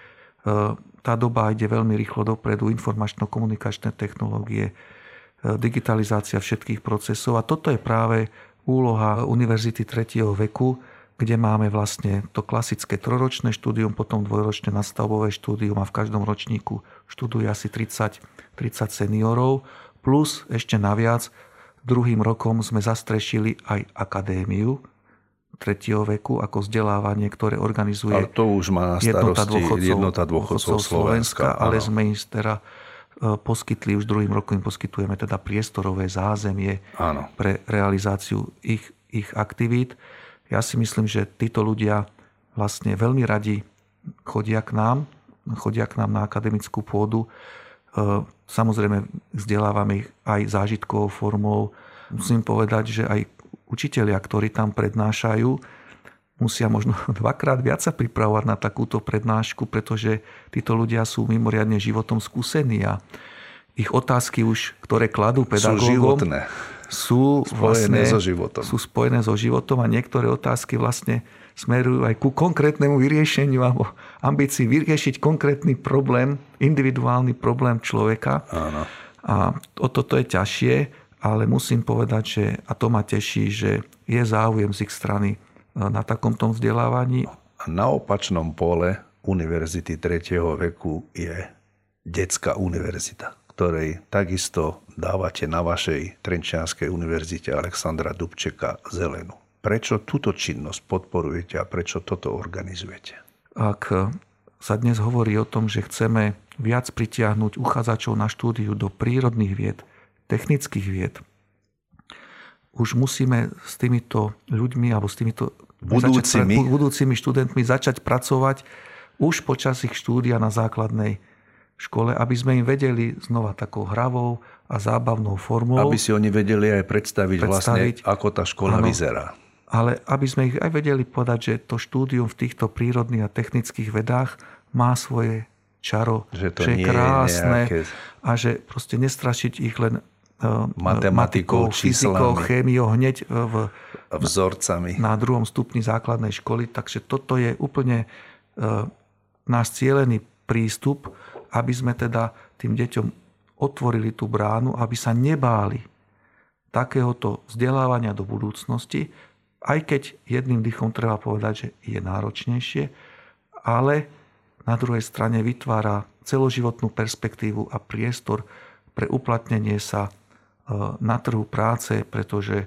tá doba ide veľmi rýchlo dopredu, informačno-komunikačné technológie, digitalizácia všetkých procesov. A toto je práve úloha univerzity 3. veku, kde máme vlastne to klasické trojročné štúdium, potom dvojročné nastavbové štúdium a v každom ročníku študuje asi 30 seniorov. Plus ešte naviac, druhým rokom sme zastrešili aj akadémiu 3. veku ako vzdelávanie, ktoré organizuje ale to už má na starosti jednota dôchodcov Slovenska. Ale sme im teda poskytli, už druhým rokom im poskytujeme teda priestorové zázemie pre realizáciu ich aktivít. Ja si myslím, že títo ľudia vlastne veľmi radi chodia k nám na akademickú pôdu. Samozrejme vzdelávame ich aj zážitkovou formou. Musím povedať, že aj učitelia, ktorí tam prednášajú, musia možno 2-krát viac sa pripravovať na takúto prednášku, pretože títo ľudia sú mimoriadne životom skúsení a ich otázky už, ktoré kladú pedagógom, sú spojené so životom a niektoré otázky vlastne smerujú aj ku konkrétnemu vyriešeniu alebo ambícii vyriešiť konkrétny problém, individuálny problém človeka. Áno. A toto je ťažšie, ale musím povedať, že, a to ma teší, že je záujem z ich strany na takomto vzdelávaní. Na opačnom pole univerzity 3. veku je detská univerzita, ktorej takisto dávate na vašej Trenčianskej univerzite Alexandra Dubčeka zelenú. Prečo túto činnosť podporujete a prečo toto organizujete? Ak sa dnes hovorí o tom, že chceme viac pritiahnuť uchádzačov na štúdiu do prírodných vied, technických vied, už musíme s týmito ľuďmi alebo s týmito budúcimi študentmi začať pracovať už počas ich štúdia na základnej škole, aby sme im vedeli znova takou hravou a zábavnou formou. Aby si oni vedeli aj predstaviť vlastne, ako tá škola vyzerá. Ale aby sme ich aj vedeli povedať, že to štúdium v týchto prírodných a technických vedách má svoje čaro, že je krásne a že proste nestrašiť ich len matematikou, fyzikou, chémiou hneď vzorcami na 2. stupni základnej školy. Takže toto je úplne náš cielený prístup, aby sme teda tým deťom otvorili tú bránu, aby sa nebáli takéhoto vzdelávania do budúcnosti, aj keď jedným dychom treba povedať, že je náročnejšie, ale na druhej strane vytvára celoživotnú perspektívu a priestor pre uplatnenie sa na trhu práce, pretože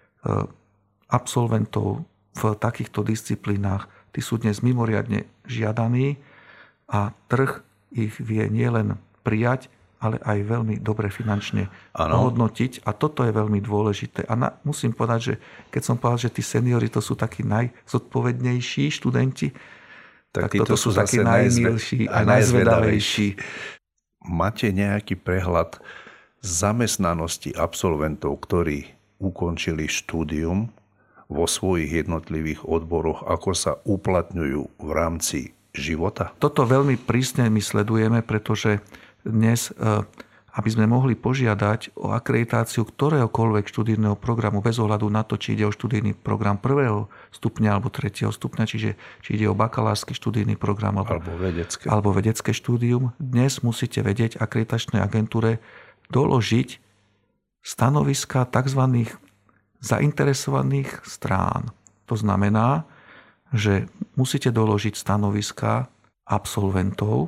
absolventov v takýchto disciplínach tí sú dnes mimoriadne žiadaní a trh ich vie nielen prijať, ale aj veľmi dobre finančne ohodnotiť. A toto je veľmi dôležité. A musím povedať, že keď som povedal, že tí seniori to sú takí najzodpovednejší študenti, tak toto sú takí najmilší a najzvedavejší. Máte nejaký prehľad zamestnanosti absolventov, ktorí ukončili štúdium vo svojich jednotlivých odboroch, ako sa uplatňujú v rámci života? Toto veľmi prísne my sledujeme, pretože dnes, aby sme mohli požiadať o akreditáciu ktoréhokoľvek študijného programu bez ohľadu na to, či ide o študijný program 1. stupňa alebo 3. stupňa, čiže či ide o bakalársky študijný program alebo vedecké štúdium, dnes musíte vedieť akreditačnej agentúre doložiť stanoviska tzv. Zainteresovaných strán. To znamená, že musíte doložiť stanoviska absolventov,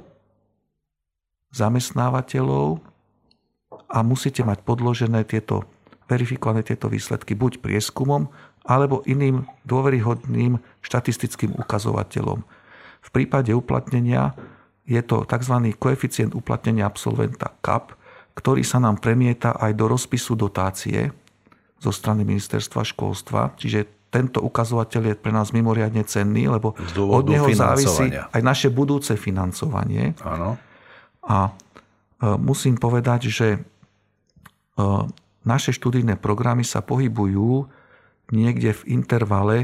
zamestnávateľov a musíte mať podložené verifikované tieto výsledky buď prieskumom, alebo iným dôveryhodným štatistickým ukazovateľom. V prípade uplatnenia je to tzv. Koeficient uplatnenia absolventa CAP, ktorý sa nám premieta aj do rozpisu dotácie zo strany ministerstva školstva. Čiže tento ukazovateľ je pre nás mimoriadne cenný, lebo od neho závisí aj naše budúce financovanie. Áno. A musím povedať, že naše študijné programy sa pohybujú niekde v intervale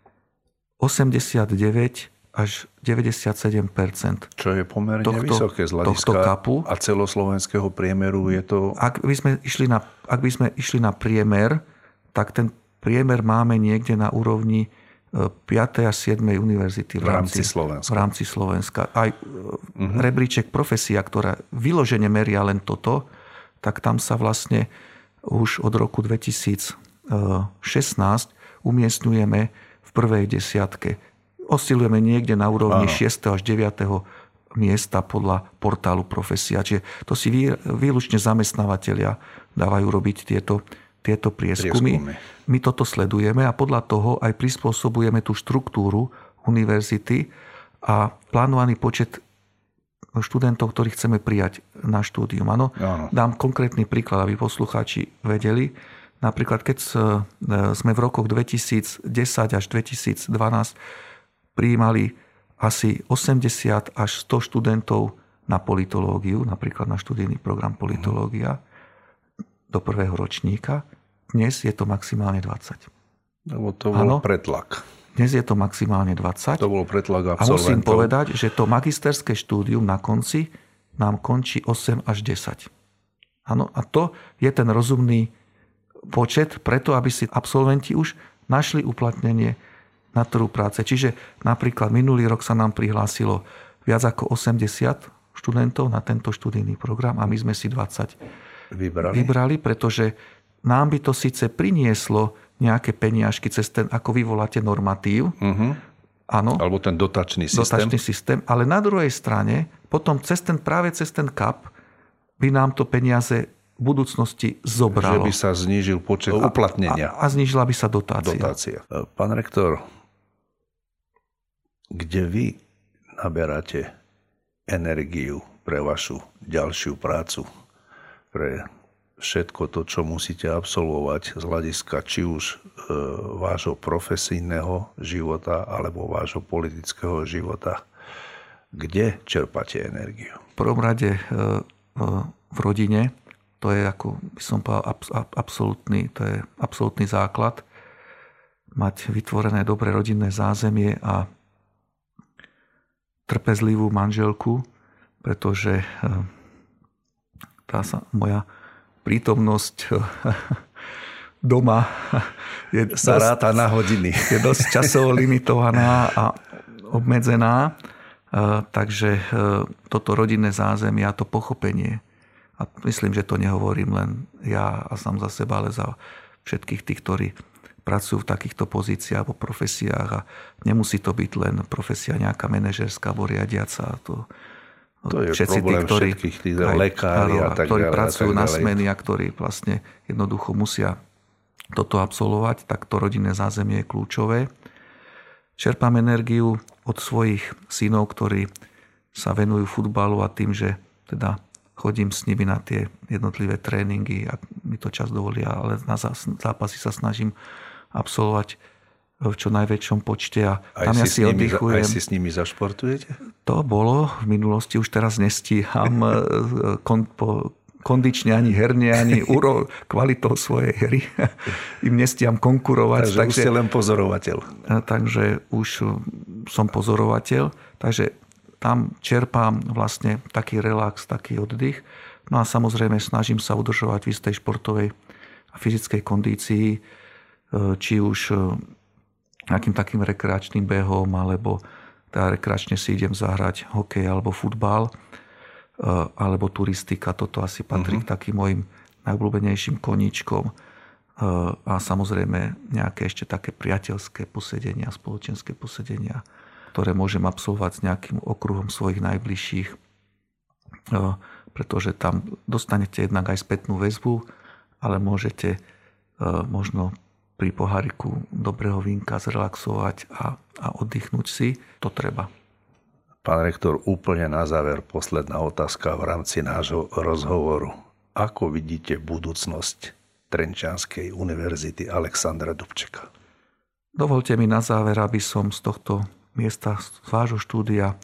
89 až 97%. Čo je pomerne vysoké z hľadiska a celoslovenského priemeru je to... Ak by sme išli na priemer, tak ten priemer máme niekde na úrovni 5. a 7. univerzity v rámci Slovenska. Aj rebríček profesia, ktorá vyložene meria len toto, tak tam sa vlastne už od roku 2016 umiestňujeme v prvej desiatke. Oscilujeme niekde na úrovni 6. až 9. miesta podľa portálu Profesia. Čiže to si výlučne zamestnávateľia dávajú robiť tieto prieskumy. My toto sledujeme a podľa toho aj prispôsobujeme tú štruktúru univerzity a plánovaný počet študentov, ktorých chceme prijať na štúdium. Áno. Dám konkrétny príklad, aby poslucháči vedeli. Napríklad, keď sme v rokoch 2010 až 2012 prijímali asi 80 až 100 študentov na politológiu, napríklad na študijný program politológia do prvého ročníka. Dnes je to maximálne 20. Lebo to bol pretlak. Dnes je to maximálne 20. To bol pretlak absolventov. A musím povedať, že to magisterské štúdium na konci nám končí 8 až 10. Áno, a to je ten rozumný počet, preto aby si absolventi už našli uplatnenie na trhu práce. Čiže napríklad minulý rok sa nám prihlásilo viac ako 80 študentov na tento študijný program a my sme si 20 vybrali, pretože nám by to síce prinieslo nejaké peniažky cez ten, ako vy voláte, normatív. Áno. Alebo ten dotačný systém. Ale na druhej strane, potom cez ten CAP by nám to peniaze v budúcnosti zobralo. Že by sa znížil počet uplatnenia. A znížila by sa dotácia. Pán rektor, kde vy naberáte energiu pre vašu ďalšiu prácu, pre všetko to, čo musíte absolvovať z hľadiska či už vášho profesijného života alebo vášho politického života? Kde čerpáte energiu? V prvom rade v rodine, to je, ako by som povedal, absolútny základ. Mať vytvorené dobré rodinné zázemie a trpezlivú manželku, pretože moja prítomnosť doma sa ráta na hodiny. Je dosť časovo limitovaná a obmedzená. Takže toto rodinné zázemie a to pochopenie, a myslím, že to nehovorím len ja a sám za seba, ale za všetkých tých, ktorí pracujú v takýchto pozíciách alebo profesiách, a nemusí to byť len profesia nejaká manažerská alebo riadiaca. To je všetci problém všetkých tých lekári a tak ďalej. Ktorí pracujú na smeny a ktorí vlastne jednoducho musia toto absolvovať, tak to rodinné zázemie je kľúčové. Čerpám energiu od svojich synov, ktorí sa venujú futbalu, a tým, že teda chodím s nimi na tie jednotlivé tréningy, ak mi to čas dovolia, ale na zápasy sa snažím absolvovať v čo najväčšom počte a tam ja si oddychujem. Aj si s nimi zašportujete? To bolo v minulosti, už teraz nestíham kondične, ani herne, ani kvalitou svojej hry. Im nestíham konkurovať. Takže už ste len pozorovateľ. Takže už som pozorovateľ. Takže tam čerpám vlastne taký relax, taký oddych. No a samozrejme snažím sa udržovať v istej športovej a fyzickej kondícii, či už nejakým takým rekreačným behom, alebo teda rekreačne si idem zahrať hokej alebo futbal, alebo turistika. Toto asi patrí k takým mojim najobľúbenejším koníčkom. A samozrejme nejaké ešte také priateľské posedenia, spoločenské posedenia, ktoré môžem absolvovať s nejakým okruhom svojich najbližších, pretože tam dostanete jednak aj spätnú väzbu, ale môžete možno pri poháriku dobrého vínka zrelaxovať a oddychnúť si. To treba. Pán rektor, úplne na záver posledná otázka v rámci nášho rozhovoru. Ako vidíte budúcnosť Trenčianskej univerzity Alexandra Dubčeka? Dovolte mi na záver, aby som z tohto miesta, z vášho štúdia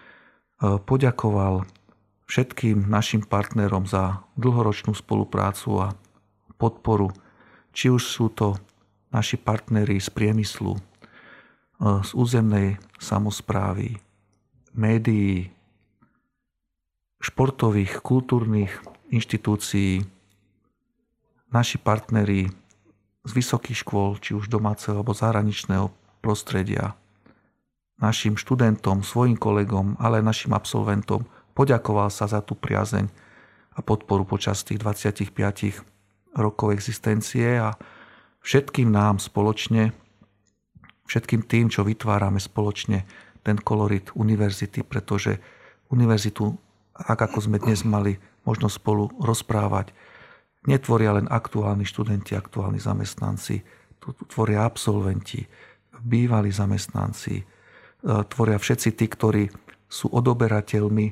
poďakoval všetkým našim partnerom za dlhoročnú spoluprácu a podporu. Či už sú to naši partneri z priemyslu, z územnej samosprávy, médií, športových, kultúrnych inštitúcií, naši partneri z vysokých škôl, či už domáceho alebo zahraničného prostredia, našim študentom, svojim kolegom, ale aj našim absolventom poďakoval sa za tú priazeň a podporu počas tých 25 rokov existencie a všetkým nám spoločne, všetkým tým, čo vytvárame spoločne ten kolorit univerzity, pretože univerzitu, tak ako sme dnes mali možnosť spolu rozprávať, netvoria len aktuálni študenti, aktuálni zamestnanci, tu tvoria absolventi, bývalí zamestnanci, tvoria všetci tí, ktorí sú odoberateľmi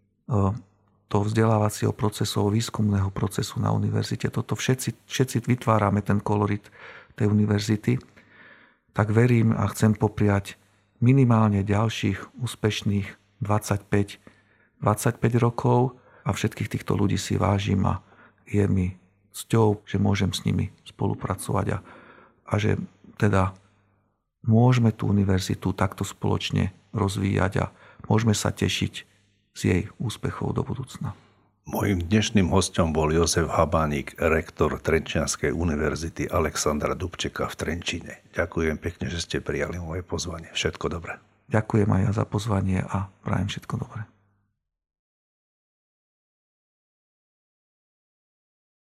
toho vzdelávacieho procesu, výskumného procesu na univerzite. Toto všetci vytvárame ten kolorit tej univerzity. Tak verím a chcem popriať minimálne ďalších úspešných 25 rokov a všetkých týchto ľudí si vážim a je mi cťou, že môžem s nimi spolupracovať a že teda môžeme tú univerzitu takto spoločne rozvíjať a môžeme sa tešiť z jej úspechov do budúcna. Mojím dnešným hosťom bol Jozef Habánik, rektor Trenčianskej univerzity Alexandra Dubčeka v Trenčíne. Ďakujem pekne, že ste prijali moje pozvanie. Všetko dobré. Ďakujem aj ja za pozvanie a prajem všetko dobré.